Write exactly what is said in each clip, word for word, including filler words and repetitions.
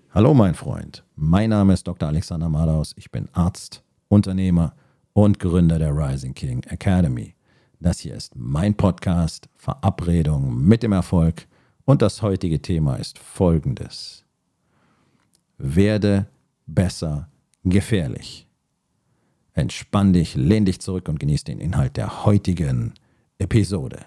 Hallo mein Freund, mein Name ist Doktor Alexander Madaus, ich bin Arzt, Unternehmer und Gründer der Rising King Academy. Das hier ist mein Podcast, Verabredung mit dem Erfolg, und das heutige Thema ist folgendes: Werde besser gefährlich. Entspann dich, lehn dich zurück und genieß den Inhalt der heutigen Episode.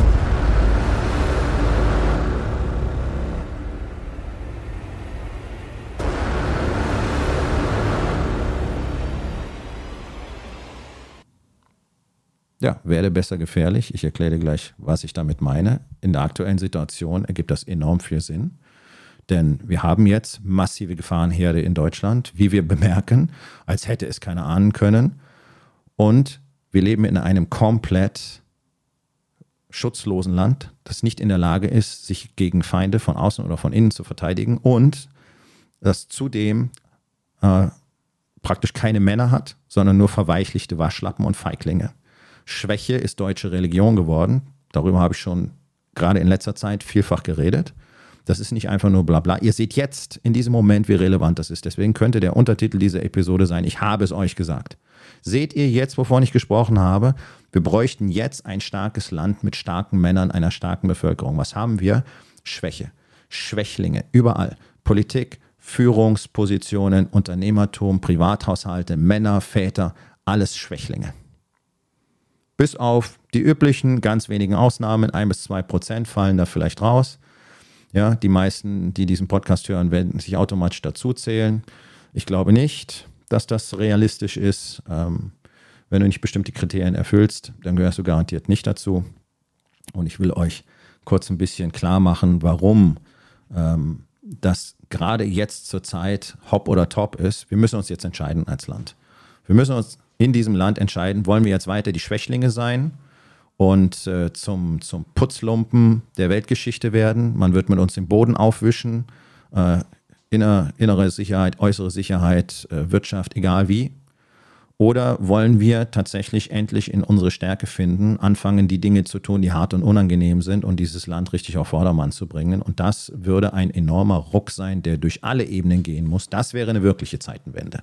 Ja, werde besser gefährlich. Ich erkläre dir gleich, was ich damit meine. In der aktuellen Situation ergibt das enorm viel Sinn. Denn wir haben jetzt massive Gefahrenherde in Deutschland, wie wir bemerken, als hätte es keiner ahnen können. Und wir leben in einem komplett schutzlosen Land, das nicht in der Lage ist, sich gegen Feinde von außen oder von innen zu verteidigen. Und das zudem äh, praktisch keine Männer hat, sondern nur verweichlichte Waschlappen und Feiglinge. Schwäche ist deutsche Religion geworden. Darüber habe ich schon gerade in letzter Zeit vielfach geredet. Das ist nicht einfach nur Blabla. Ihr seht jetzt in diesem Moment, wie relevant das ist. Deswegen könnte der Untertitel dieser Episode sein: Ich habe es euch gesagt. Seht ihr jetzt, wovon ich gesprochen habe? Wir bräuchten jetzt ein starkes Land mit starken Männern, einer starken Bevölkerung. Was haben wir? Schwäche. Schwächlinge. Überall. Politik, Führungspositionen, Unternehmertum, Privathaushalte, Männer, Väter, alles Schwächlinge. Bis auf die üblichen, ganz wenigen Ausnahmen, ein bis zwei Prozent fallen da vielleicht raus. Ja, die meisten, die diesen Podcast hören, werden sich automatisch dazu zählen. Ich glaube nicht, dass das realistisch ist. Ähm, wenn du nicht bestimmte Kriterien erfüllst, dann gehörst du garantiert nicht dazu. Und ich will euch kurz ein bisschen klar machen, warum ähm, das gerade jetzt zur Zeit hopp oder top ist. Wir müssen uns jetzt entscheiden als Land. Wir müssen uns in diesem Land entscheiden, wollen wir jetzt weiter die Schwächlinge sein und äh, zum, zum Putzlumpen der Weltgeschichte werden. Man wird mit uns den Boden aufwischen, äh, inner, innere Sicherheit, äußere Sicherheit, äh, Wirtschaft, egal wie. Oder wollen wir tatsächlich endlich in unsere Stärke finden, anfangen, die Dinge zu tun, die hart und unangenehm sind, und dieses Land richtig auf Vordermann zu bringen. Und das würde ein enormer Ruck sein, der durch alle Ebenen gehen muss. Das wäre eine wirkliche Zeitenwende.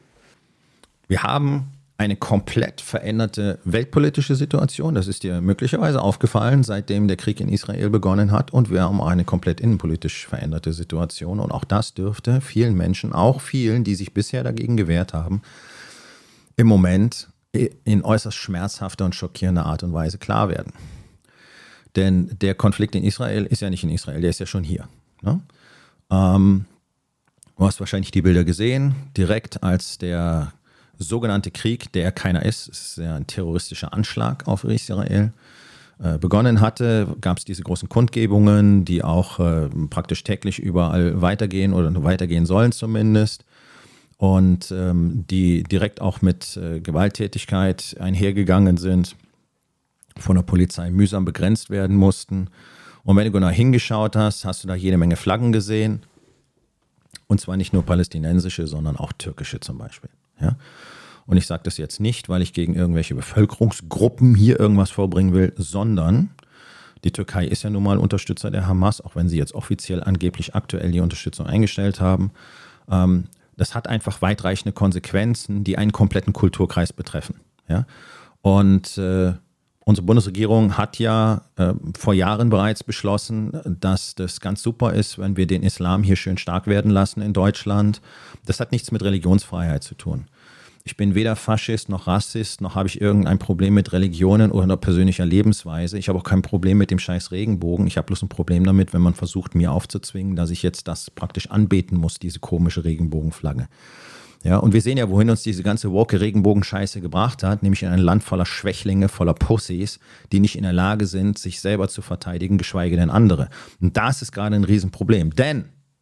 Wir haben eine komplett veränderte weltpolitische Situation. Das ist dir möglicherweise aufgefallen, seitdem der Krieg in Israel begonnen hat. Und wir haben eine komplett innenpolitisch veränderte Situation. Und auch das dürfte vielen Menschen, auch vielen, die sich bisher dagegen gewehrt haben, im Moment in äußerst schmerzhafter und schockierender Art und Weise klar werden. Denn der Konflikt in Israel ist ja nicht in Israel, der ist ja schon hier. Ne? Ähm, du hast wahrscheinlich die Bilder gesehen, direkt als der sogenannte Krieg, der keiner ist, es ist ja ein terroristischer Anschlag auf Israel, äh, begonnen hatte, gab es diese großen Kundgebungen, die auch äh, praktisch täglich überall weitergehen oder nur weitergehen sollen zumindest, und ähm, die direkt auch mit äh, Gewalttätigkeit einhergegangen sind, von der Polizei mühsam begrenzt werden mussten. Und wenn du genau hingeschaut hast, hast du da jede Menge Flaggen gesehen, und zwar nicht nur palästinensische, sondern auch türkische zum Beispiel. Ja? Und ich sage das jetzt nicht, weil ich gegen irgendwelche Bevölkerungsgruppen hier irgendwas vorbringen will, sondern die Türkei ist ja nun mal Unterstützer der Hamas, auch wenn sie jetzt offiziell angeblich aktuell die Unterstützung eingestellt haben. Ähm, das hat einfach weitreichende Konsequenzen, die einen kompletten Kulturkreis betreffen. Ja? Und äh, unsere Bundesregierung hat ja äh, vor Jahren bereits beschlossen, dass das ganz super ist, wenn wir den Islam hier schön stark werden lassen in Deutschland. Das hat nichts mit Religionsfreiheit zu tun. Ich bin weder Faschist noch Rassist, noch habe ich irgendein Problem mit Religionen oder persönlicher Lebensweise. Ich habe auch kein Problem mit dem scheiß Regenbogen. Ich habe bloß ein Problem damit, wenn man versucht, mir aufzuzwingen, dass ich jetzt das praktisch anbeten muss, diese komische Regenbogenflagge. Ja, und wir sehen ja, wohin uns diese ganze woke Regenbogenscheiße gebracht hat, nämlich in ein Land voller Schwächlinge, voller Pussys, die nicht in der Lage sind, sich selber zu verteidigen, geschweige denn andere. Und das ist gerade ein Riesenproblem. Denn,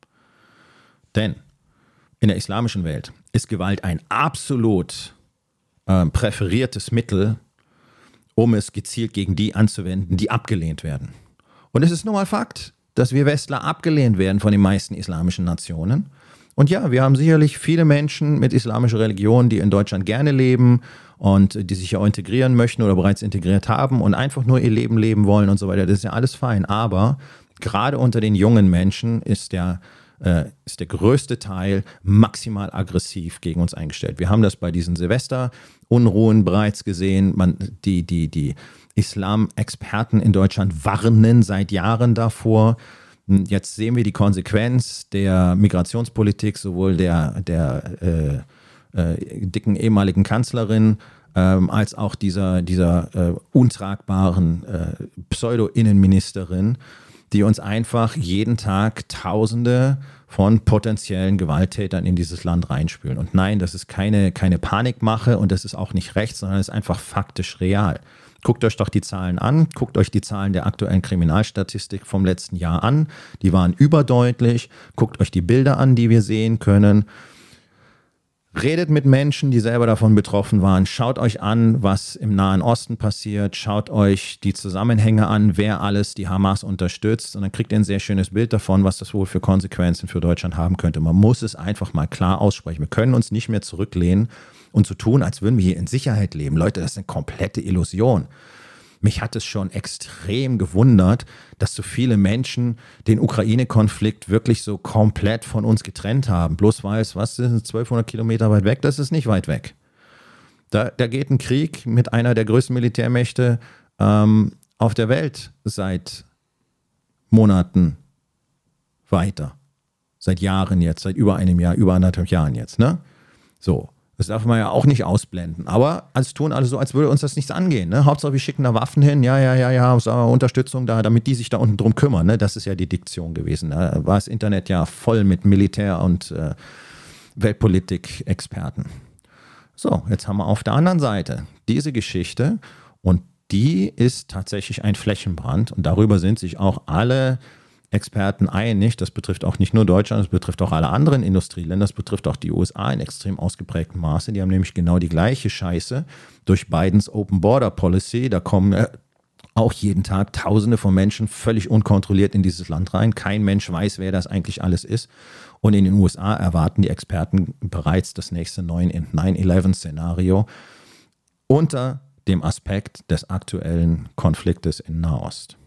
denn in der islamischen Welt ist Gewalt ein absolut äh, präferiertes Mittel, um es gezielt gegen die anzuwenden, die abgelehnt werden. Und es ist nun mal Fakt, dass wir Westler abgelehnt werden von den meisten islamischen Nationen. Und ja, wir haben sicherlich viele Menschen mit islamischer Religion, die in Deutschland gerne leben und die sich auch integrieren möchten oder bereits integriert haben und einfach nur ihr Leben leben wollen und so weiter. Das ist ja alles fein. Aber gerade unter den jungen Menschen ist der äh, ist der größte Teil maximal aggressiv gegen uns eingestellt. Wir haben das bei diesen Silvesterunruhen bereits gesehen. Man, die, die, die Islam-Experten in Deutschland warnen seit Jahren davor. Jetzt sehen wir die Konsequenz der Migrationspolitik, sowohl der, der äh, äh, dicken ehemaligen Kanzlerin ähm, als auch dieser, dieser äh, untragbaren äh, Pseudo-Innenministerin, die uns einfach jeden Tag Tausende von potenziellen Gewalttätern in dieses Land reinspülen. Und nein, das ist keine, keine Panikmache und das ist auch nicht rechts, sondern es ist einfach faktisch real. Guckt euch doch die Zahlen an, guckt euch die Zahlen der aktuellen Kriminalstatistik vom letzten Jahr an. Die waren überdeutlich. Guckt euch die Bilder an, die wir sehen können. Redet mit Menschen, die selber davon betroffen waren. Schaut euch an, was im Nahen Osten passiert. Schaut euch die Zusammenhänge an, wer alles die Hamas unterstützt. Und dann kriegt ihr ein sehr schönes Bild davon, was das wohl für Konsequenzen für Deutschland haben könnte. Man muss es einfach mal klar aussprechen. Wir können uns nicht mehr zurücklehnen und so tun, als würden wir hier in Sicherheit leben. Leute, das ist eine komplette Illusion. Mich hat es schon extrem gewundert, dass so viele Menschen den Ukraine-Konflikt wirklich so komplett von uns getrennt haben. Bloß weil es, was ist, zwölfhundert Kilometer weit weg, das ist nicht weit weg. Da, da geht ein Krieg mit einer der größten Militärmächte ähm, auf der Welt seit Monaten weiter. Seit Jahren jetzt, seit über einem Jahr, über anderthalb Jahren jetzt. Ne? So. Das darf man ja auch nicht ausblenden. Aber als tun alle so, als würde uns das nichts angehen. Ne? Hauptsache, wir schicken da Waffen hin. Ja, ja, ja, ja, Unterstützung da, damit die sich da unten drum kümmern. Ne? Das ist ja die Diktion gewesen. Da war das Internet ja voll mit Militär- und äh, Weltpolitik-Experten. So, jetzt haben wir auf der anderen Seite diese Geschichte und die ist tatsächlich ein Flächenbrand. Und darüber sind sich auch alle Experten einig, das betrifft auch nicht nur Deutschland, das betrifft auch alle anderen Industrieländer, das betrifft auch die U S A in extrem ausgeprägtem Maße. Die haben nämlich genau die gleiche Scheiße durch Bidens Open Border Policy. Da kommen äh, auch jeden Tag Tausende von Menschen völlig unkontrolliert in dieses Land rein. Kein Mensch weiß, wer das eigentlich alles ist. Und in den U S A erwarten die Experten bereits das nächste neun elf Szenario unter dem Aspekt des aktuellen Konfliktes in Nahost.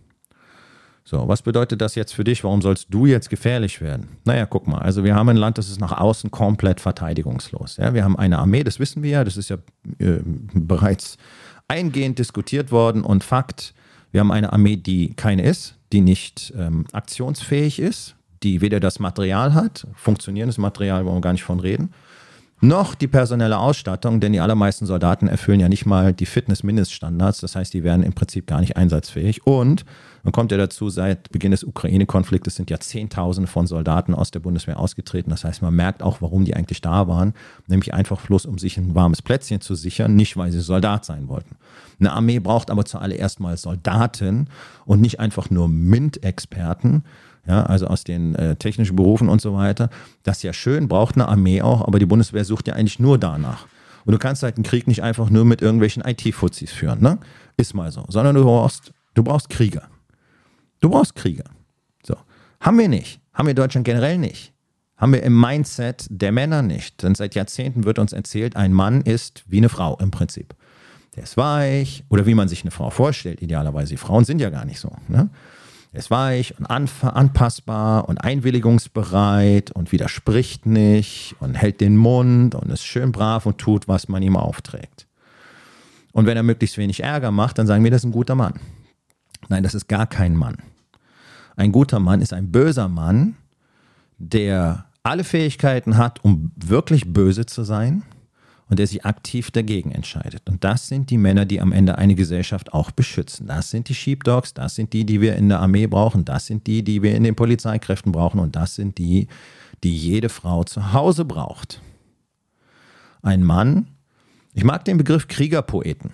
So, was bedeutet das jetzt für dich? Warum sollst du jetzt gefährlich werden? Naja, guck mal, also wir haben ein Land, das ist nach außen komplett verteidigungslos. Ja, wir haben eine Armee, das wissen wir ja, das ist ja äh, bereits eingehend diskutiert worden und Fakt, wir haben eine Armee, die keine ist, die nicht ähm, aktionsfähig ist, die weder das Material hat, funktionierendes Material, wollen wir gar nicht von reden, noch die personelle Ausstattung, denn die allermeisten Soldaten erfüllen ja nicht mal die Fitness-Mindeststandards, das heißt, die wären im Prinzip gar nicht einsatzfähig und dann kommt ja dazu, seit Beginn des Ukraine-Konfliktes sind ja Zehntausende von Soldaten aus der Bundeswehr ausgetreten. Das heißt, man merkt auch, warum die eigentlich da waren. Nämlich einfach bloß, um sich ein warmes Plätzchen zu sichern, nicht, weil sie Soldat sein wollten. Eine Armee braucht aber zuallererst mal Soldaten und nicht einfach nur M I N T-Experten, ja, also aus den äh, technischen Berufen und so weiter. Das ist ja schön, braucht eine Armee auch, aber die Bundeswehr sucht ja eigentlich nur danach. Und du kannst halt einen Krieg nicht einfach nur mit irgendwelchen I T-Fuzis führen, ne? Ist mal so. Sondern du brauchst, du brauchst Krieger. Du brauchst Krieger. So. Haben wir nicht. Haben wir in Deutschland generell nicht. Haben wir im Mindset der Männer nicht. Denn seit Jahrzehnten wird uns erzählt, ein Mann ist wie eine Frau im Prinzip. Der ist weich oder wie man sich eine Frau vorstellt, idealerweise. Die Frauen sind ja gar nicht so. Ne? Der ist weich und anpassbar und einwilligungsbereit und widerspricht nicht und hält den Mund und ist schön brav und tut, was man ihm aufträgt. Und wenn er möglichst wenig Ärger macht, dann sagen wir, das ist ein guter Mann. Nein, das ist gar kein Mann. Ein guter Mann ist ein böser Mann, der alle Fähigkeiten hat, um wirklich böse zu sein und der sich aktiv dagegen entscheidet. Und das sind die Männer, die am Ende eine Gesellschaft auch beschützen. Das sind die Sheepdogs, das sind die, die wir in der Armee brauchen, das sind die, die wir in den Polizeikräften brauchen und das sind die, die jede Frau zu Hause braucht. Ein Mann, ich mag den Begriff Kriegerpoeten.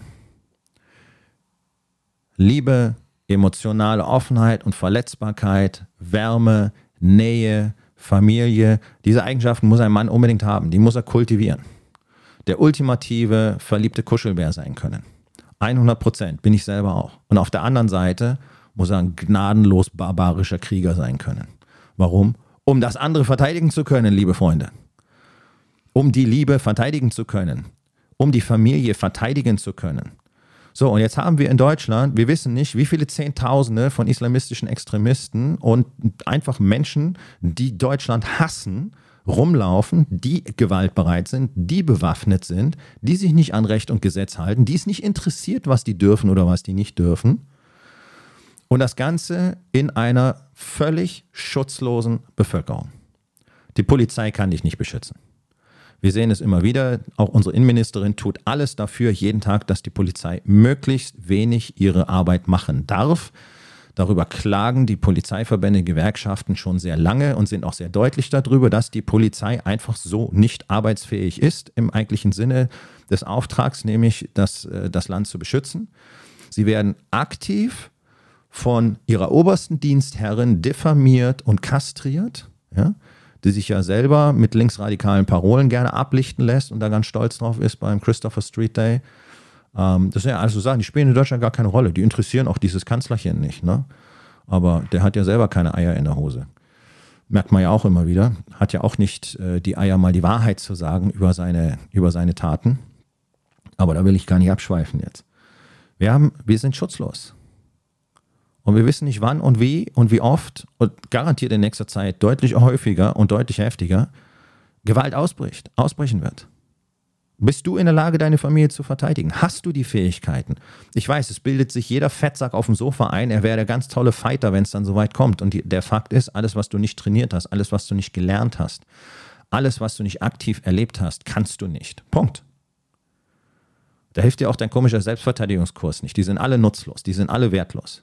Liebe, emotionale Offenheit und Verletzbarkeit, Wärme, Nähe, Familie, diese Eigenschaften muss ein Mann unbedingt haben, die muss er kultivieren. Der ultimative, verliebte Kuschelbär sein können. hundert Prozent, bin ich selber auch. Und auf der anderen Seite muss er ein gnadenlos barbarischer Krieger sein können. Warum? Um das andere verteidigen zu können, liebe Freunde. Um die Liebe verteidigen zu können. Um die Familie verteidigen zu können. So, und jetzt haben wir in Deutschland, wir wissen nicht, wie viele Zehntausende von islamistischen Extremisten und einfach Menschen, die Deutschland hassen, rumlaufen, die gewaltbereit sind, die bewaffnet sind, die sich nicht an Recht und Gesetz halten, die es nicht interessiert, was die dürfen oder was die nicht dürfen. Und das Ganze in einer völlig schutzlosen Bevölkerung. Die Polizei kann dich nicht beschützen. Wir sehen es immer wieder, auch unsere Innenministerin tut alles dafür, jeden Tag, dass die Polizei möglichst wenig ihre Arbeit machen darf. Darüber klagen die Polizeiverbände, Gewerkschaften schon sehr lange und sind auch sehr deutlich darüber, dass die Polizei einfach so nicht arbeitsfähig ist, im eigentlichen Sinne des Auftrags, nämlich das, das Land zu beschützen. Sie werden aktiv von ihrer obersten Dienstherrin diffamiert und kastriert, ja, die sich ja selber mit linksradikalen Parolen gerne ablichten lässt und da ganz stolz drauf ist beim Christopher Street Day. Ähm, das sind ja alles so Sachen, die spielen in Deutschland gar keine Rolle. Die interessieren auch dieses Kanzlerchen nicht. Ne? Aber der hat ja selber keine Eier in der Hose. Merkt man ja auch immer wieder. Hat ja auch nicht äh, die Eier, mal die Wahrheit zu sagen über seine, über seine Taten. Aber da will ich gar nicht abschweifen jetzt. Wir, haben, wir sind schutzlos. Und wir wissen nicht, wann und wie und wie oft und garantiert in nächster Zeit deutlich häufiger und deutlich heftiger Gewalt ausbricht, ausbrechen wird. Bist du in der Lage, deine Familie zu verteidigen? Hast du die Fähigkeiten? Ich weiß, es bildet sich jeder Fettsack auf dem Sofa ein, er wäre der ganz tolle Fighter, wenn es dann soweit kommt. Und die, der Fakt ist, alles, was du nicht trainiert hast, alles, was du nicht gelernt hast, alles, was du nicht aktiv erlebt hast, kannst du nicht. Punkt. Da hilft dir auch dein komischer Selbstverteidigungskurs nicht. Die sind alle nutzlos, die sind alle wertlos.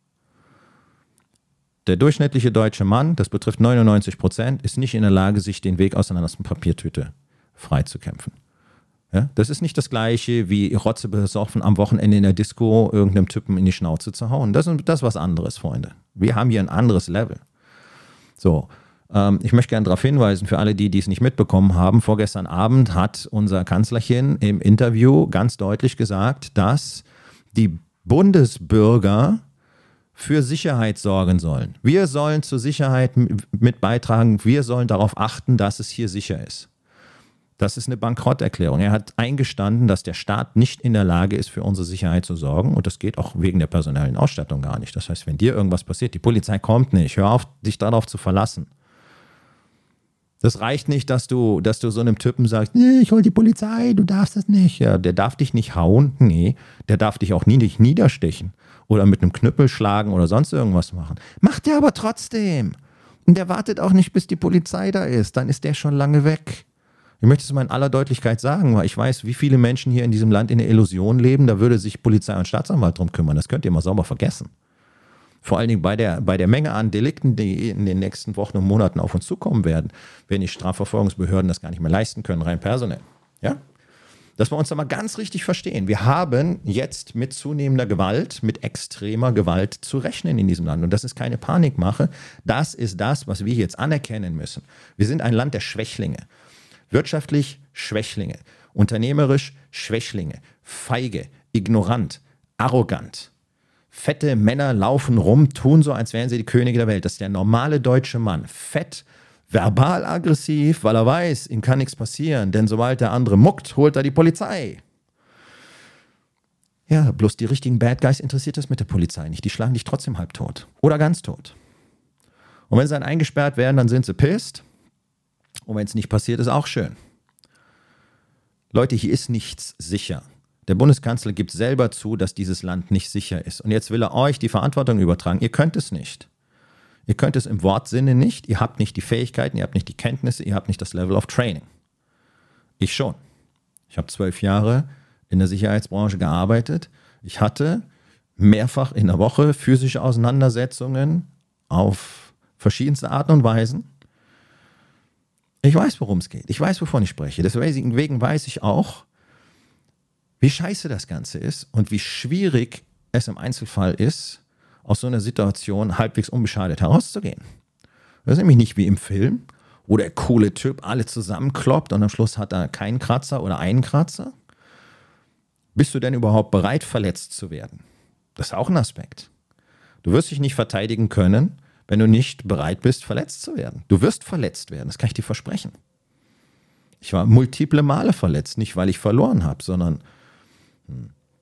Der durchschnittliche deutsche Mann, das betrifft neunundneunzig Prozent, ist nicht in der Lage, sich den Weg aus einer Papiertüte freizukämpfen. Ja? Das ist nicht das Gleiche wie rotzebesoffen am Wochenende in der Disco irgendeinem Typen in die Schnauze zu hauen. Das ist, das ist was anderes, Freunde. Wir haben hier ein anderes Level. So, ähm, ich möchte gerne darauf hinweisen, für alle, die die es nicht mitbekommen haben, vorgestern Abend hat unser Kanzlerchen im Interview ganz deutlich gesagt, dass die Bundesbürger für Sicherheit sorgen sollen. Wir sollen zur Sicherheit mit beitragen, wir sollen darauf achten, dass es hier sicher ist. Das ist eine Bankrotterklärung. Er hat eingestanden, dass der Staat nicht in der Lage ist, für unsere Sicherheit zu sorgen und das geht auch wegen der personellen Ausstattung gar nicht. Das heißt, wenn dir irgendwas passiert, die Polizei kommt nicht, hör auf, dich darauf zu verlassen. Das reicht nicht, dass du, dass du so einem Typen sagst, nee, ich hol die Polizei, du darfst das nicht. Ja, der darf dich nicht hauen, nee, der darf dich auch nie nicht niederstechen oder mit einem Knüppel schlagen oder sonst irgendwas machen. Macht der aber trotzdem. Und der wartet auch nicht, bis die Polizei da ist, dann ist der schon lange weg. Ich möchte es mal in aller Deutlichkeit sagen, weil ich weiß, wie viele Menschen hier in diesem Land in der Illusion leben, da würde sich Polizei und Staatsanwalt drum kümmern. Das könnt ihr mal sauber vergessen. Vor allen Dingen bei der, bei der Menge an Delikten, die in den nächsten Wochen und Monaten auf uns zukommen werden, wenn die Strafverfolgungsbehörden das gar nicht mehr leisten können, rein personell. Ja? Dass wir uns da mal ganz richtig verstehen. Wir haben jetzt mit zunehmender Gewalt, mit extremer Gewalt zu rechnen in diesem Land. Und das ist keine Panikmache. Das ist das, was wir jetzt anerkennen müssen. Wir sind ein Land der Schwächlinge. Wirtschaftlich Schwächlinge. Unternehmerisch Schwächlinge. Feige, ignorant, arrogant. Fette Männer laufen rum, tun so, als wären sie die Könige der Welt. Das ist der normale deutsche Mann. Fett, verbal aggressiv, weil er weiß, ihm kann nichts passieren, denn sobald der andere muckt, holt er die Polizei. Ja, bloß die richtigen Bad Guys interessiert das mit der Polizei nicht. Die schlagen dich trotzdem halb tot oder ganz tot. Und wenn sie dann eingesperrt werden, dann sind sie pissed. Und wenn es nicht passiert, ist auch schön. Leute, hier ist nichts sicher. Der Bundeskanzler gibt selber zu, dass dieses Land nicht sicher ist. Und jetzt will er euch die Verantwortung übertragen. Ihr könnt es nicht. Ihr könnt es im Wortsinne nicht. Ihr habt nicht die Fähigkeiten, ihr habt nicht die Kenntnisse, ihr habt nicht das Level of Training. Ich schon. Ich habe zwölf Jahre in der Sicherheitsbranche gearbeitet. Ich hatte mehrfach in der Woche physische Auseinandersetzungen auf verschiedenste Arten und Weisen. Ich weiß, worum es geht. Ich weiß, wovon ich spreche. Deswegen weiß ich auch, wie scheiße das Ganze ist und wie schwierig es im Einzelfall ist, aus so einer Situation halbwegs unbeschadet herauszugehen. Das ist nämlich nicht wie im Film, wo der coole Typ alle zusammenkloppt und am Schluss hat er keinen Kratzer oder einen Kratzer. Bist du denn überhaupt bereit, verletzt zu werden? Das ist auch ein Aspekt. Du wirst dich nicht verteidigen können, wenn du nicht bereit bist, verletzt zu werden. Du wirst verletzt werden, das kann ich dir versprechen. Ich war multiple Male verletzt, nicht weil ich verloren habe, sondern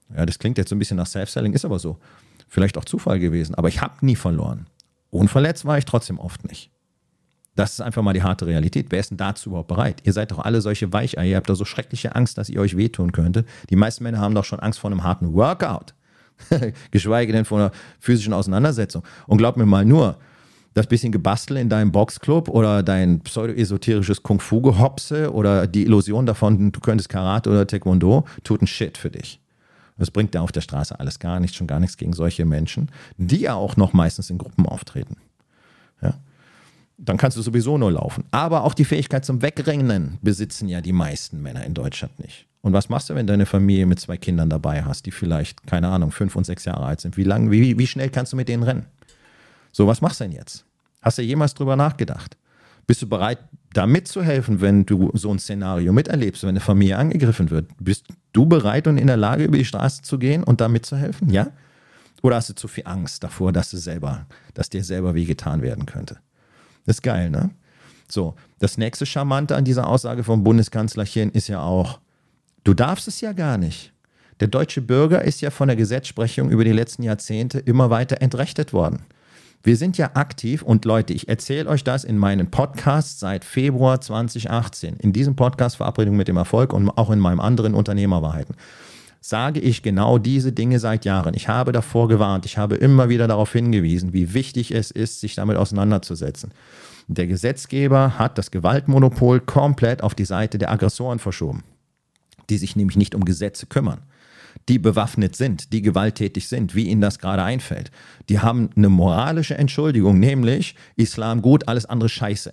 Ja, das klingt jetzt so ein bisschen nach Self-Selling, ist aber so. Vielleicht auch Zufall gewesen, aber ich habe nie verloren. Unverletzt war ich trotzdem oft nicht. Das ist einfach mal die harte Realität. Wer ist denn dazu überhaupt bereit? Ihr seid doch alle solche Weicheier, ihr habt doch so schreckliche Angst, dass ihr euch wehtun könntet. Die meisten Männer haben doch schon Angst vor einem harten Workout. Geschweige denn vor einer physischen Auseinandersetzung. Und glaub mir mal nur, das bisschen Gebastel in deinem Boxclub oder dein pseudo-esoterisches Kung-Fu-Gehopse oder die Illusion davon, du könntest Karate oder Taekwondo, tut ein Shit für dich. Das bringt dir auf der Straße alles gar nichts, schon gar nichts gegen solche Menschen, die ja auch noch meistens in Gruppen auftreten. Ja? Dann kannst du sowieso nur laufen. Aber auch die Fähigkeit zum Wegrennen besitzen ja die meisten Männer in Deutschland nicht. Und was machst du, wenn du eine Familie mit zwei Kindern dabei hast, die vielleicht, keine Ahnung, fünf und sechs Jahre alt sind? Wie lang, wie, wie schnell kannst du mit denen rennen? So, was machst du denn jetzt? Hast du jemals drüber nachgedacht? Bist du bereit, da mitzuhelfen, wenn du so ein Szenario miterlebst, wenn eine Familie angegriffen wird? Bist du bereit und in der Lage, über die Straße zu gehen und da mitzuhelfen? Ja? Oder hast du zu viel Angst davor, dass du selber, dass dir selber wehgetan werden könnte? Das ist geil, ne? So, das nächste Charmante an dieser Aussage vom Bundeskanzlerchen ist ja auch, du darfst es ja gar nicht. Der deutsche Bürger ist ja von der Gesetzesprechung über die letzten Jahrzehnte immer weiter entrechtet worden. Wir sind ja aktiv und Leute, ich erzähle euch das in meinen Podcasts seit Februar zwanzig achtzehn. In diesem Podcast Verabredung mit dem Erfolg und auch in meinem anderen Unternehmerwahrheiten sage ich genau diese Dinge seit Jahren. Ich habe davor gewarnt, ich habe immer wieder darauf hingewiesen, wie wichtig es ist, sich damit auseinanderzusetzen. Der Gesetzgeber hat das Gewaltmonopol komplett auf die Seite der Aggressoren verschoben, die sich nämlich nicht um Gesetze kümmern, die bewaffnet sind, die gewalttätig sind, wie ihnen das gerade einfällt. Die haben eine moralische Entschuldigung, nämlich Islam gut, alles andere scheiße.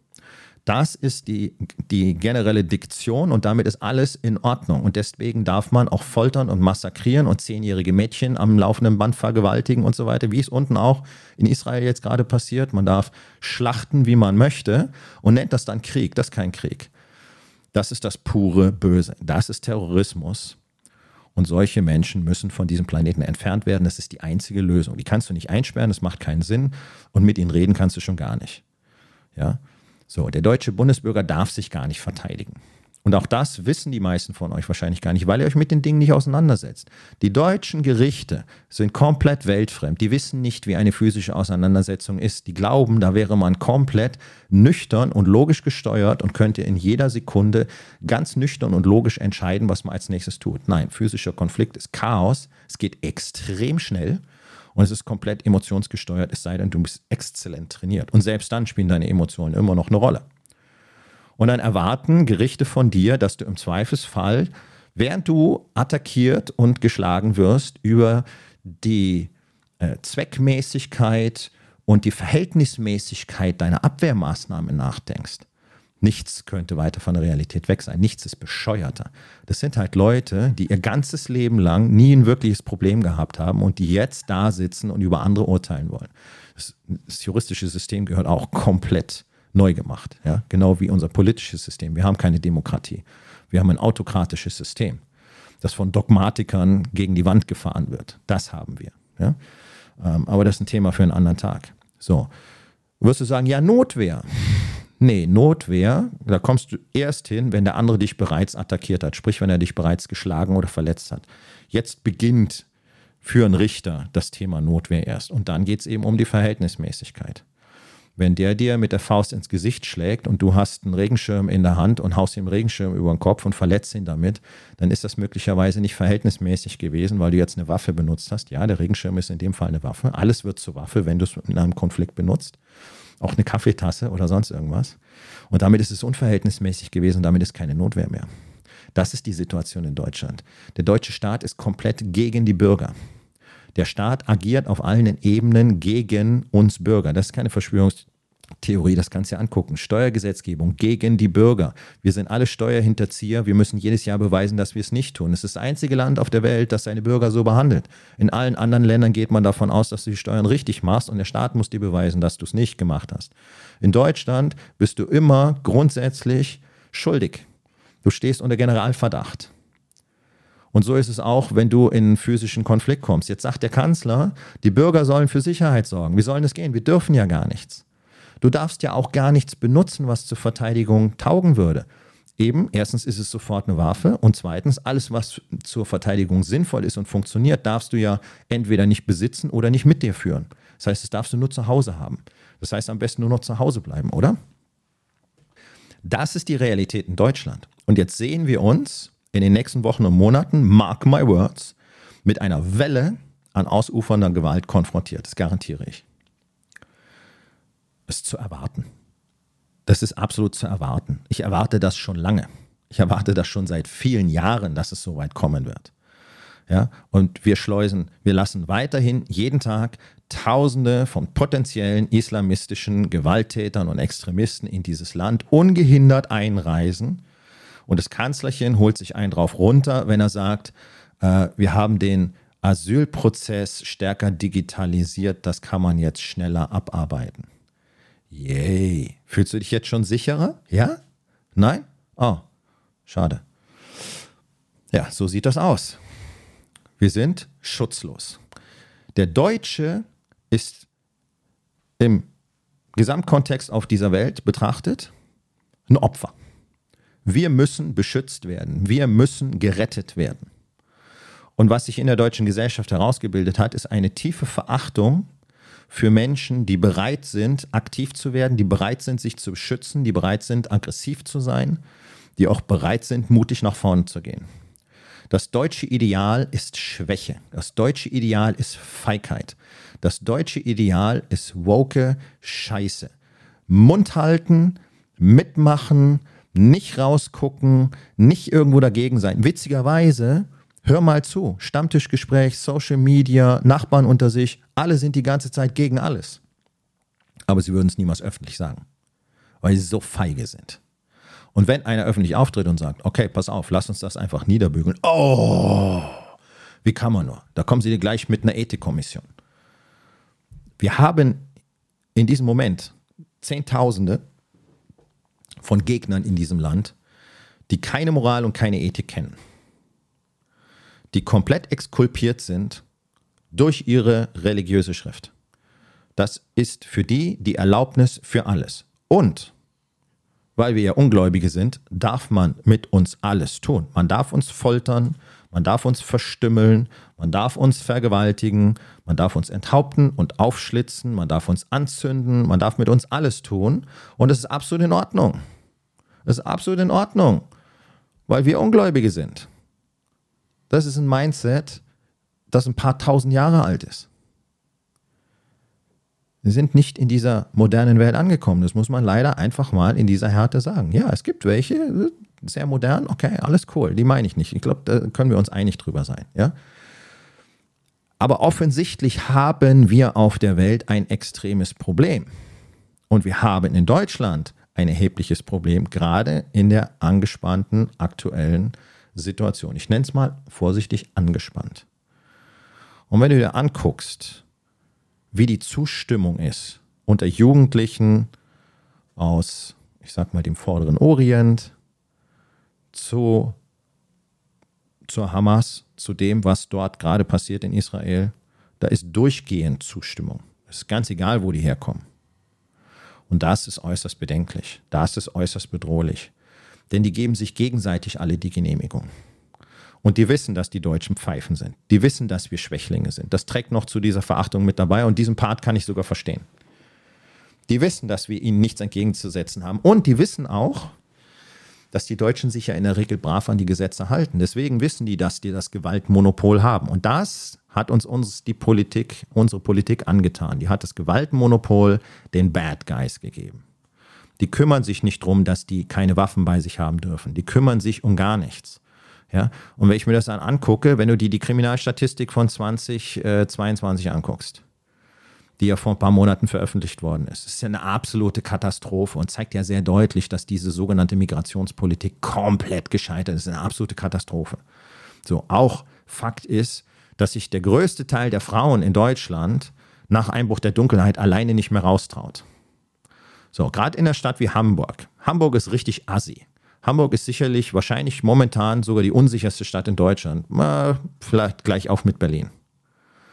Das ist die, die generelle Diktion und damit ist alles in Ordnung. Und deswegen darf man auch foltern und massakrieren und zehnjährige Mädchen am laufenden Band vergewaltigen und so weiter, wie es unten auch in Israel jetzt gerade passiert. Man darf schlachten, wie man möchte und nennt das dann Krieg. Das ist kein Krieg. Das ist das pure Böse. Das ist Terrorismus. Und solche Menschen müssen von diesem Planeten entfernt werden. Das ist die einzige Lösung. Die kannst du nicht einsperren, das macht keinen Sinn. Und mit ihnen reden kannst du schon gar nicht. Ja? So, der deutsche Bundesbürger darf sich gar nicht verteidigen. Und auch das wissen die meisten von euch wahrscheinlich gar nicht, weil ihr euch mit den Dingen nicht auseinandersetzt. Die deutschen Gerichte sind komplett weltfremd. Die wissen nicht, wie eine physische Auseinandersetzung ist. Die glauben, da wäre man komplett nüchtern und logisch gesteuert und könnte in jeder Sekunde ganz nüchtern und logisch entscheiden, was man als nächstes tut. Nein, physischer Konflikt ist Chaos. Es geht extrem schnell. Und es ist komplett emotionsgesteuert, es sei denn, du bist exzellent trainiert. Und selbst dann spielen deine Emotionen immer noch eine Rolle. Und dann erwarten Gerichte von dir, dass du im Zweifelsfall, während du attackiert und geschlagen wirst, über die äh, Zweckmäßigkeit und die Verhältnismäßigkeit deiner Abwehrmaßnahmen nachdenkst. Nichts könnte weiter von der Realität weg sein. Nichts ist bescheuerter. Das sind halt Leute, die ihr ganzes Leben lang nie ein wirkliches Problem gehabt haben und die jetzt da sitzen und über andere urteilen wollen. Das, das juristische System gehört auch komplett neu gemacht. Ja? Genau wie unser politisches System. Wir haben keine Demokratie. Wir haben ein autokratisches System, das von Dogmatikern gegen die Wand gefahren wird. Das haben wir. Ja? Ähm, aber das ist ein Thema für einen anderen Tag. So, wirst du sagen, ja, Notwehr. Nee, Notwehr, da kommst du erst hin, wenn der andere dich bereits attackiert hat, sprich, wenn er dich bereits geschlagen oder verletzt hat. Jetzt beginnt für einen Richter das Thema Notwehr erst. Und dann geht es eben um die Verhältnismäßigkeit. Wenn der dir mit der Faust ins Gesicht schlägt und du hast einen Regenschirm in der Hand und haust ihm den Regenschirm über den Kopf und verletzt ihn damit, dann ist das möglicherweise nicht verhältnismäßig gewesen, weil du jetzt eine Waffe benutzt hast. Ja, der Regenschirm ist in dem Fall eine Waffe. Alles wird zur Waffe, wenn du es in einem Konflikt benutzt. Auch eine Kaffeetasse oder sonst irgendwas. Und damit ist es unverhältnismäßig gewesen und damit ist keine Notwehr mehr. Das ist die Situation in Deutschland. Der deutsche Staat ist komplett gegen die Bürger. Der Staat agiert auf allen Ebenen gegen uns Bürger. Das ist keine Verschwörungstheorie, das kannst du dir angucken. Steuergesetzgebung gegen die Bürger. Wir sind alle Steuerhinterzieher. Wir müssen jedes Jahr beweisen, dass wir es nicht tun. Es ist das einzige Land auf der Welt, das seine Bürger so behandelt. In allen anderen Ländern geht man davon aus, dass du die Steuern richtig machst und der Staat muss dir beweisen, dass du es nicht gemacht hast. In Deutschland bist du immer grundsätzlich schuldig. Du stehst unter Generalverdacht. Und so ist es auch, wenn du in einen physischen Konflikt kommst. Jetzt sagt der Kanzler, die Bürger sollen für Sicherheit sorgen. Wie soll das gehen? Wir dürfen ja gar nichts. Du darfst ja auch gar nichts benutzen, was zur Verteidigung taugen würde. eben, erstens ist es sofort eine Waffe und zweitens, alles, was zur Verteidigung sinnvoll ist und funktioniert, darfst du ja entweder nicht besitzen oder nicht mit dir führen. Das heißt, das darfst du nur zu Hause haben. Das heißt, am besten nur noch zu Hause bleiben, oder? Das ist die Realität in Deutschland. Und jetzt sehen wir uns in den nächsten Wochen und Monaten, mark my words, mit einer Welle an ausufernder Gewalt konfrontiert. Das garantiere ich. Das ist zu erwarten. Das ist absolut zu erwarten. Ich erwarte das schon lange. Ich erwarte das schon seit vielen Jahren, dass es so weit kommen wird. Ja? Und wir schleusen, wir lassen weiterhin jeden Tag Tausende von potenziellen islamistischen Gewalttätern und Extremisten in dieses Land ungehindert einreisen. Und das Kanzlerchen holt sich einen drauf runter, wenn er sagt, äh, wir haben den Asylprozess stärker digitalisiert, das kann man jetzt schneller abarbeiten. Yay. Fühlst du dich jetzt schon sicherer? Ja? Nein? Oh, schade. Ja, so sieht das aus. Wir sind schutzlos. Der Deutsche ist im Gesamtkontext auf dieser Welt betrachtet ein Opfer. Wir müssen beschützt werden. Wir müssen gerettet werden. Und was sich in der deutschen Gesellschaft herausgebildet hat, ist eine tiefe Verachtung für Menschen, die bereit sind, aktiv zu werden, die bereit sind, sich zu beschützen, die bereit sind, aggressiv zu sein, die auch bereit sind, mutig nach vorne zu gehen. Das deutsche Ideal ist Schwäche. Das deutsche Ideal ist Feigheit. Das deutsche Ideal ist woke Scheiße. Mund halten, mitmachen, nicht rausgucken, nicht irgendwo dagegen sein. Witzigerweise, hör mal zu, Stammtischgespräch, Social Media, Nachbarn unter sich, alle sind die ganze Zeit gegen alles. Aber sie würden es niemals öffentlich sagen, weil sie so feige sind. Und wenn einer öffentlich auftritt und sagt, okay, pass auf, lass uns das einfach niederbügeln. Oh, wie kann man nur? Da kommen sie dir gleich mit einer Ethikkommission. Wir haben in diesem Moment Zehntausende von Gegnern in diesem Land, die keine Moral und keine Ethik kennen, die komplett exkulpiert sind durch ihre religiöse Schrift. Das ist für die die Erlaubnis für alles. Und weil wir ja Ungläubige sind, darf man mit uns alles tun. Man darf uns foltern, man darf uns verstümmeln, man darf uns vergewaltigen, man darf uns enthaupten und aufschlitzen, man darf uns anzünden, man darf mit uns alles tun. Und es ist absolut in Ordnung. Es ist absolut in Ordnung, weil wir Ungläubige sind. Das ist ein Mindset, das ein paar tausend Jahre alt ist. Wir sind nicht in dieser modernen Welt angekommen. Das muss man leider einfach mal in dieser Härte sagen. Ja, es gibt welche, sehr modern, okay, alles cool, die meine ich nicht. Ich glaube, da können wir uns einig drüber sein. Ja? Aber offensichtlich haben wir auf der Welt ein extremes Problem. Und wir haben in Deutschland ein erhebliches Problem, gerade in der angespannten aktuellen Situation. Ich nenne es mal vorsichtig angespannt. Und wenn du dir anguckst, wie die Zustimmung ist unter Jugendlichen aus, ich sag mal, dem vorderen Orient zu, zur Hamas, zu dem, was dort gerade passiert in Israel, da ist durchgehend Zustimmung. Es ist ganz egal, wo die herkommen. Und das ist äußerst bedenklich. Das ist äußerst bedrohlich. Denn die geben sich gegenseitig alle die Genehmigung. Und die wissen, dass die Deutschen Pfeifen sind. Die wissen, dass wir Schwächlinge sind. Das trägt noch zu dieser Verachtung mit dabei und diesen Part kann ich sogar verstehen. Die wissen, dass wir ihnen nichts entgegenzusetzen haben. Und die wissen auch, dass die Deutschen sich ja in der Regel brav an die Gesetze halten. Deswegen wissen die, dass die das Gewaltmonopol haben. Und das hat uns, uns die Politik, unsere Politik angetan. Die hat das Gewaltmonopol den Bad Guys gegeben. Die kümmern sich nicht darum, dass die keine Waffen bei sich haben dürfen. Die kümmern sich um gar nichts. Ja? Und wenn ich mir das dann angucke, wenn du dir die Kriminalstatistik von zwanzig zweiundzwanzig anguckst, die ja vor ein paar Monaten veröffentlicht worden ist, ist ja eine absolute Katastrophe und zeigt ja sehr deutlich, dass diese sogenannte Migrationspolitik komplett gescheitert ist. Eine absolute Katastrophe. So, auch Fakt ist, dass sich der größte Teil der Frauen in Deutschland nach Einbruch der Dunkelheit alleine nicht mehr raustraut. So, gerade in einer Stadt wie Hamburg. Hamburg ist richtig assi. Hamburg ist sicherlich, wahrscheinlich momentan sogar die unsicherste Stadt in Deutschland. Mal vielleicht gleich auf mit Berlin.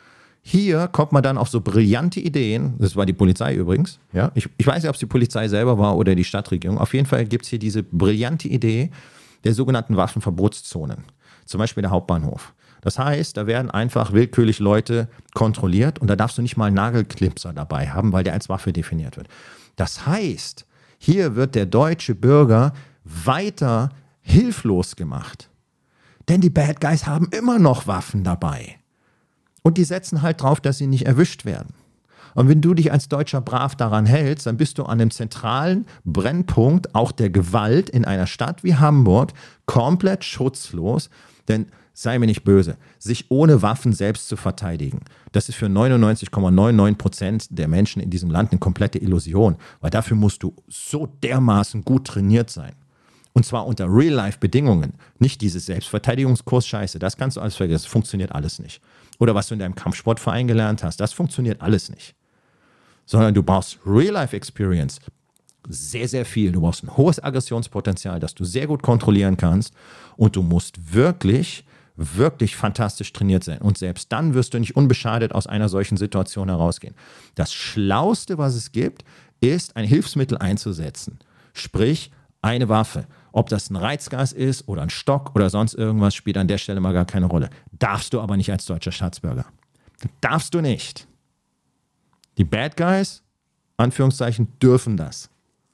Hier kommt man dann auf so brillante Ideen, das war die Polizei übrigens, ja, ich, ich weiß nicht, ob es die Polizei selber war oder die Stadtregierung, auf jeden Fall gibt es hier diese brillante Idee der sogenannten Waffenverbotszonen, zum Beispiel der Hauptbahnhof. Das heißt, da werden einfach willkürlich Leute kontrolliert und da darfst du nicht mal einen Nagelklipser dabei haben, weil der als Waffe definiert wird. Das heißt, hier wird der deutsche Bürger weiter hilflos gemacht, denn die Bad Guys haben immer noch Waffen dabei. Und die setzen halt drauf, dass sie nicht erwischt werden. Und wenn du dich als Deutscher brav daran hältst, dann bist du an dem zentralen Brennpunkt auch der Gewalt in einer Stadt wie Hamburg komplett schutzlos. Denn, sei mir nicht böse, sich ohne Waffen selbst zu verteidigen, das ist für neunundneunzig Komma neunundneunzig Prozent der Menschen in diesem Land eine komplette Illusion. Weil dafür musst du so dermaßen gut trainiert sein. Und zwar unter Real-Life-Bedingungen. Nicht dieses Selbstverteidigungskurs, Scheiße, das kannst du alles vergessen, das funktioniert alles nicht. Oder was du in deinem Kampfsportverein gelernt hast, das funktioniert alles nicht. Sondern du brauchst Real-Life-Experience, sehr, sehr viel. Du brauchst ein hohes Aggressionspotenzial, das du sehr gut kontrollieren kannst und du musst wirklich, wirklich fantastisch trainiert sein. Und selbst dann wirst du nicht unbeschadet aus einer solchen Situation herausgehen. Das Schlauste, was es gibt, ist, ein Hilfsmittel einzusetzen. Sprich, eine Waffe. Ob das ein Reizgas ist oder ein Stock oder sonst irgendwas, spielt an der Stelle mal gar keine Rolle. Darfst du aber nicht als deutscher Staatsbürger. Darfst du nicht. Die Bad Guys, Anführungszeichen, dürfen das.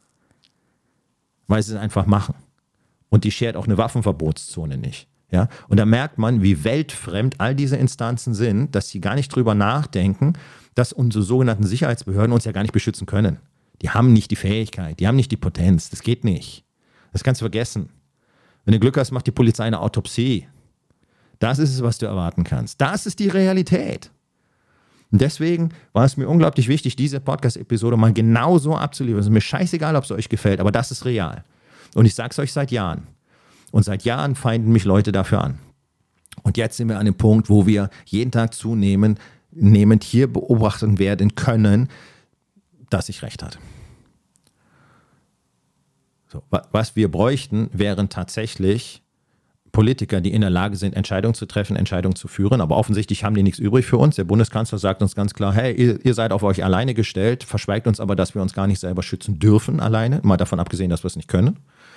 Weil sie es einfach machen. Und die schert auch eine Waffenverbotszone nicht. Ja? Und da merkt man, wie weltfremd all diese Instanzen sind, dass sie gar nicht drüber nachdenken, dass unsere sogenannten Sicherheitsbehörden uns ja gar nicht beschützen können. Die haben nicht die Fähigkeit, die haben nicht die Potenz. Das geht nicht. Das kannst du vergessen. Wenn du Glück hast, macht die Polizei eine Autopsie. Das ist es, was du erwarten kannst. Das ist die Realität. Und deswegen war es mir unglaublich wichtig, diese Podcast-Episode mal genauso abzuliefern. Es ist mir scheißegal, ob es euch gefällt, aber das ist real. Und ich sage es euch seit Jahren. Und seit Jahren feinden mich Leute dafür an. Und jetzt sind wir an dem Punkt, wo wir jeden Tag zunehmend nehmend hier beobachten werden können, dass ich recht hatte. So, was wir bräuchten, wären tatsächlich Politiker, die in der Lage sind, Entscheidungen zu treffen, Entscheidungen zu führen. Aber offensichtlich haben die nichts übrig für uns. Der Bundeskanzler sagt uns ganz klar, hey, ihr, ihr seid auf euch alleine gestellt, verschweigt uns aber, dass wir uns gar nicht selber schützen dürfen alleine, mal davon abgesehen, dass wir es nicht können.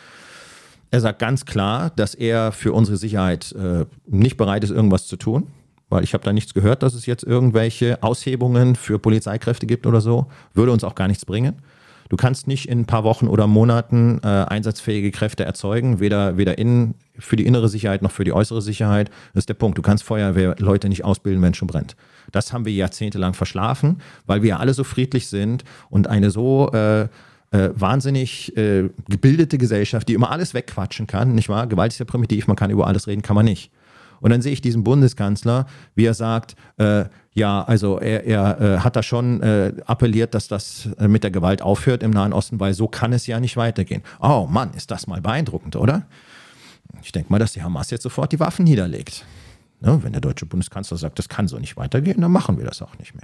Er sagt ganz klar, dass er für unsere Sicherheit äh, nicht bereit ist, irgendwas zu tun, weil ich habe da nichts gehört, dass es jetzt irgendwelche Aushebungen für Polizeikräfte gibt oder so. Würde uns auch gar nichts bringen. Du kannst nicht in ein paar Wochen oder Monaten äh, einsatzfähige Kräfte erzeugen, weder, weder in, für die innere Sicherheit noch für die äußere Sicherheit. Das ist der Punkt. Du kannst Feuerwehrleute nicht ausbilden, wenn es schon brennt. Das haben wir jahrzehntelang verschlafen, weil wir ja alle so friedlich sind und eine so äh, äh, wahnsinnig äh, gebildete Gesellschaft, die immer alles wegquatschen kann, nicht wahr? Gewalt ist ja primitiv, man kann über alles reden, kann man nicht. Und dann sehe ich diesen Bundeskanzler, wie er sagt, äh, ja, also er, er äh, hat da schon äh, appelliert, dass das äh, mit der Gewalt aufhört im Nahen Osten, weil so kann es ja nicht weitergehen. Oh Mann, ist das mal beeindruckend, oder? Ich denke mal, dass die Hamas jetzt sofort die Waffen niederlegt. Ne? Wenn der deutsche Bundeskanzler sagt, das kann so nicht weitergehen, dann machen wir das auch nicht mehr.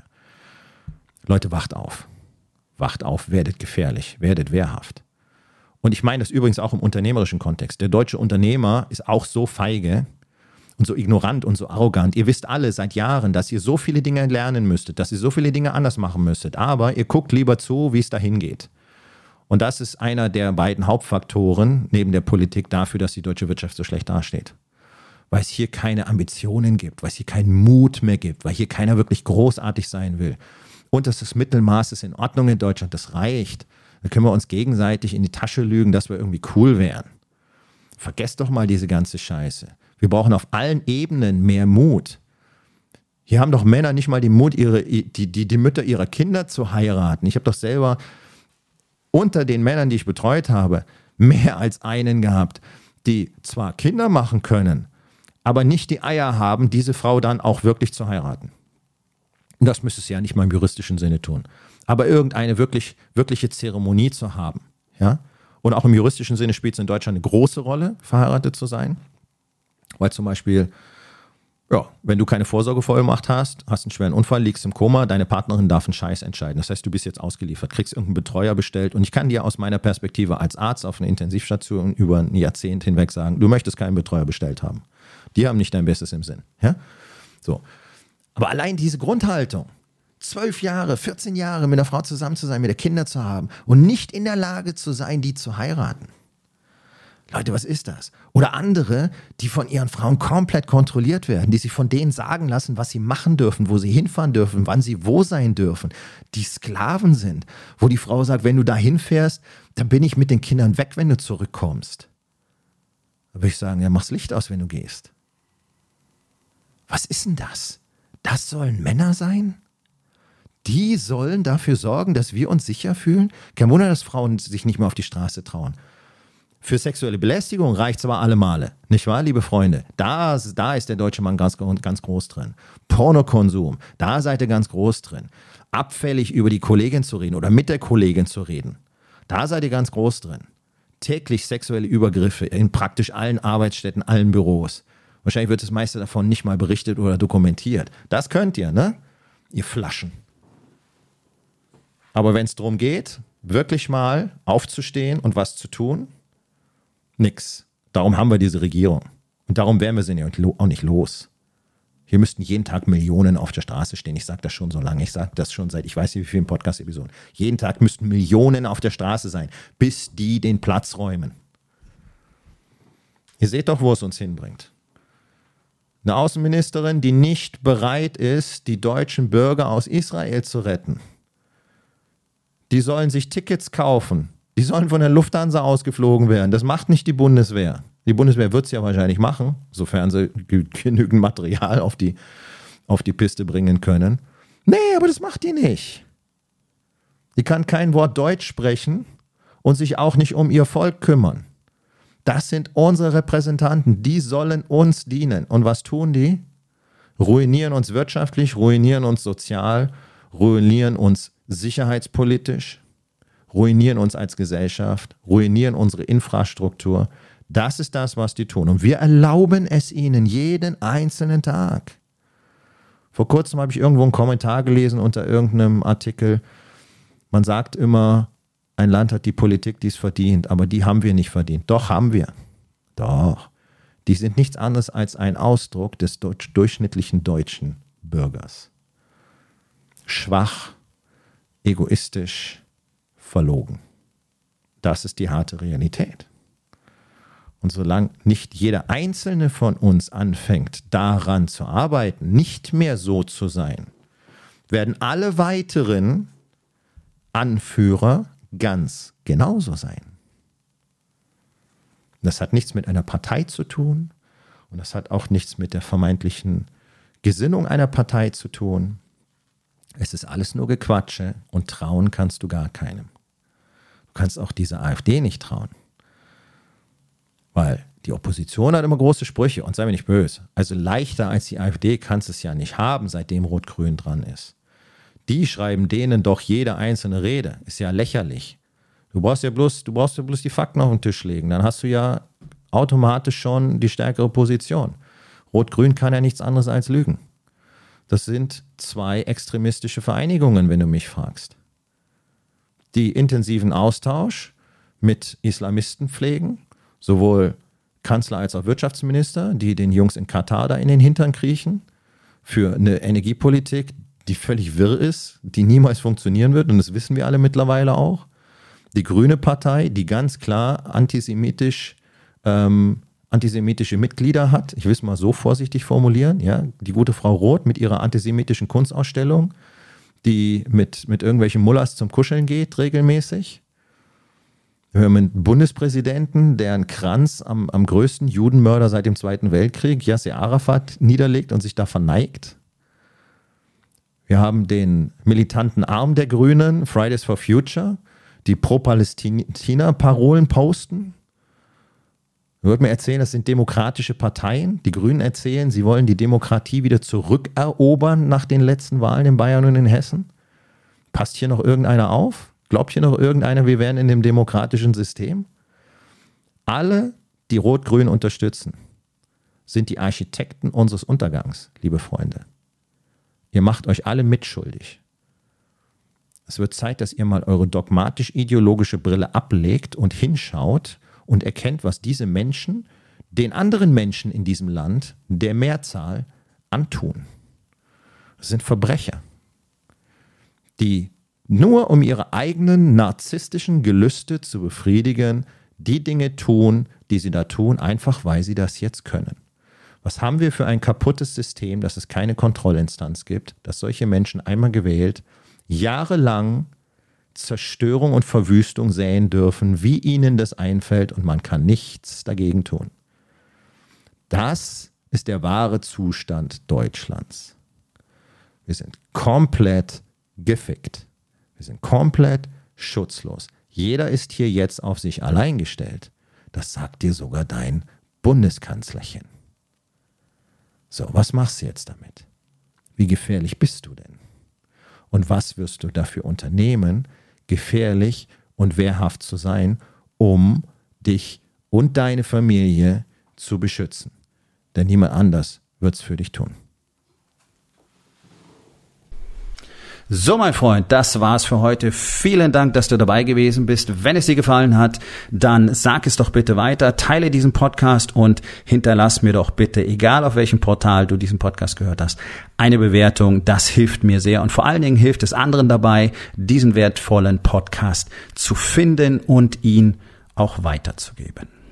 Leute, wacht auf. Wacht auf, werdet gefährlich, werdet wehrhaft. Und ich meine das übrigens auch im unternehmerischen Kontext. Der deutsche Unternehmer ist auch so feige, und so ignorant und so arrogant. Ihr wisst alle seit Jahren, dass ihr so viele Dinge lernen müsstet, dass ihr so viele Dinge anders machen müsstet. Aber ihr guckt lieber zu, wie es dahin geht. Und das ist einer der beiden Hauptfaktoren neben der Politik dafür, dass die deutsche Wirtschaft so schlecht dasteht. Weil es hier keine Ambitionen gibt, weil es hier keinen Mut mehr gibt, weil hier keiner wirklich großartig sein will. Und dass das Mittelmaß ist in Ordnung in Deutschland, das reicht. Dann können wir uns gegenseitig in die Tasche lügen, dass wir irgendwie cool wären. Vergesst doch mal diese ganze Scheiße. Wir brauchen auf allen Ebenen mehr Mut. Hier haben doch Männer nicht mal den Mut, ihre, die, die, die Mütter ihrer Kinder zu heiraten. Ich habe doch selber unter den Männern, die ich betreut habe, mehr als einen gehabt, die zwar Kinder machen können, aber nicht die Eier haben, diese Frau dann auch wirklich zu heiraten. Und das müsste es ja nicht mal im juristischen Sinne tun. Aber irgendeine wirklich, wirkliche Zeremonie zu haben. Ja? Und auch im juristischen Sinne spielt es in Deutschland eine große Rolle, verheiratet zu sein. Weil zum Beispiel, ja, wenn du keine Vorsorgevollmacht hast, hast einen schweren Unfall, liegst im Koma, deine Partnerin darf einen Scheiß entscheiden. Das heißt, du bist jetzt ausgeliefert, kriegst irgendeinen Betreuer bestellt und ich kann dir aus meiner Perspektive als Arzt auf einer Intensivstation über ein Jahrzehnt hinweg sagen, du möchtest keinen Betreuer bestellt haben. Die haben nicht dein Bestes im Sinn. Ja? So. Aber allein diese Grundhaltung, zwölf Jahre, vierzehn Jahre mit einer Frau zusammen zu sein, mit der Kinder zu haben und nicht in der Lage zu sein, die zu heiraten. Leute, was ist das? Oder andere, die von ihren Frauen komplett kontrolliert werden, die sich von denen sagen lassen, was sie machen dürfen, wo sie hinfahren dürfen, wann sie wo sein dürfen, die Sklaven sind, wo die Frau sagt, wenn du da hinfährst, dann bin ich mit den Kindern weg, wenn du zurückkommst. Da würde ich sagen, ja, mach's Licht aus, wenn du gehst. Was ist denn das? Das sollen Männer sein? Die sollen dafür sorgen, dass wir uns sicher fühlen? Kein Wunder, dass Frauen sich nicht mehr auf die Straße trauen. Für sexuelle Belästigung reicht es aber alle Male. Nicht wahr, liebe Freunde? Da, da ist der deutsche Mann ganz, ganz groß drin. Pornokonsum, da seid ihr ganz groß drin. Abfällig über die Kollegin zu reden oder mit der Kollegin zu reden, da seid ihr ganz groß drin. Täglich sexuelle Übergriffe in praktisch allen Arbeitsstätten, allen Büros. Wahrscheinlich wird das meiste davon nicht mal berichtet oder dokumentiert. Das könnt ihr, ne? Ihr Flaschen. Aber wenn es darum geht, wirklich mal aufzustehen und was zu tun, nix. Darum haben wir diese Regierung. Und darum werden wir sie auch nicht los. Hier müssten jeden Tag Millionen auf der Straße stehen. Ich sage das schon so lange. Ich sage das schon seit, ich weiß nicht wie vielen Podcast-Episoden. Jeden Tag müssten Millionen auf der Straße sein, bis die den Platz räumen. Ihr seht doch, wo es uns hinbringt. Eine Außenministerin, die nicht bereit ist, die deutschen Bürger aus Israel zu retten. Die sollen sich Tickets kaufen. Die sollen von der Lufthansa ausgeflogen werden. Das macht nicht die Bundeswehr. Die Bundeswehr wird es ja wahrscheinlich machen, sofern sie genügend Material auf die, auf die Piste bringen können. Nee, aber das macht die nicht. Die kann kein Wort Deutsch sprechen und sich auch nicht um ihr Volk kümmern. Das sind unsere Repräsentanten. Die sollen uns dienen. Und was tun die? Ruinieren uns wirtschaftlich, ruinieren uns sozial, ruinieren uns sicherheitspolitisch, ruinieren uns als Gesellschaft, ruinieren unsere Infrastruktur. Das ist das, was die tun. Und wir erlauben es ihnen jeden einzelnen Tag. Vor kurzem habe ich irgendwo einen Kommentar gelesen unter irgendeinem Artikel. Man sagt immer, ein Land hat die Politik, die es verdient, aber die haben wir nicht verdient. Doch, haben wir. Doch. Die sind nichts anderes als ein Ausdruck des deutsch- durchschnittlichen deutschen Bürgers. Schwach, egoistisch, verlogen. Das ist die harte Realität. Und solange nicht jeder Einzelne von uns anfängt, daran zu arbeiten, nicht mehr so zu sein, werden alle weiteren Anführer ganz genauso sein. Das hat nichts mit einer Partei zu tun und das hat auch nichts mit der vermeintlichen Gesinnung einer Partei zu tun. Es ist alles nur Gequatsche und trauen kannst du gar keinem. Du kannst auch dieser AfD nicht trauen. Weil die Opposition hat immer große Sprüche und sei mir nicht böse. Also leichter als die AfD kannst du es ja nicht haben, seitdem Rot-Grün dran ist. Die schreiben denen doch jede einzelne Rede. Ist ja lächerlich. Du brauchst ja bloß, du brauchst ja bloß die Fakten auf den Tisch legen. Dann hast du ja automatisch schon die stärkere Position. Rot-Grün kann ja nichts anderes als lügen. Das sind zwei extremistische Vereinigungen, wenn du mich fragst. Die intensiven Austausch mit Islamisten pflegen, sowohl Kanzler als auch Wirtschaftsminister, die den Jungs in Katar da in den Hintern kriechen, für eine Energiepolitik, die völlig wirr ist, die niemals funktionieren wird, und das wissen wir alle mittlerweile auch. Die Grüne Partei, die ganz klar antisemitisch, ähm, antisemitische Mitglieder hat, ich will es mal so vorsichtig formulieren, ja, die gute Frau Roth mit ihrer antisemitischen Kunstausstellung, die mit, mit irgendwelchen Mullahs zum Kuscheln geht regelmäßig. Wir haben einen Bundespräsidenten, der einen Kranz am, am größten Judenmörder seit dem Zweiten Weltkrieg, Yasser Arafat, niederlegt und sich da verneigt. Wir haben den militanten Arm der Grünen, Fridays for Future, die Pro-Palästina-Parolen posten. Da wird mir erzählen, das sind demokratische Parteien. Die Grünen erzählen, sie wollen die Demokratie wieder zurückerobern nach den letzten Wahlen in Bayern und in Hessen. Passt hier noch irgendeiner auf? Glaubt hier noch irgendeiner, wir wären in dem demokratischen System? Alle, die Rot-Grün unterstützen, sind die Architekten unseres Untergangs, liebe Freunde. Ihr macht euch alle mitschuldig. Es wird Zeit, dass ihr mal eure dogmatisch-ideologische Brille ablegt und hinschaut und erkennt, was diese Menschen den anderen Menschen in diesem Land, der Mehrzahl, antun. Das sind Verbrecher, die nur um ihre eigenen narzisstischen Gelüste zu befriedigen, die Dinge tun, die sie da tun, einfach weil sie das jetzt können. Was haben wir für ein kaputtes System, dass es keine Kontrollinstanz gibt, dass solche Menschen einmal gewählt, jahrelang Zerstörung und Verwüstung säen dürfen, wie ihnen das einfällt, und man kann nichts dagegen tun. Das ist der wahre Zustand Deutschlands. Wir sind komplett gefickt. Wir sind komplett schutzlos. Jeder ist hier jetzt auf sich allein gestellt. Das sagt dir sogar dein Bundeskanzlerchen. So, was machst du jetzt damit? Wie gefährlich bist du denn? Und was wirst du dafür unternehmen, gefährlich und wehrhaft zu sein, um dich und deine Familie zu beschützen? Denn niemand anders wird es für dich tun. So, mein Freund, das war's für heute. Vielen Dank, dass du dabei gewesen bist. Wenn es dir gefallen hat, dann sag es doch bitte weiter, teile diesen Podcast und hinterlass mir doch bitte, egal auf welchem Portal du diesen Podcast gehört hast, eine Bewertung. Das hilft mir sehr und vor allen Dingen hilft es anderen dabei, diesen wertvollen Podcast zu finden und ihn auch weiterzugeben.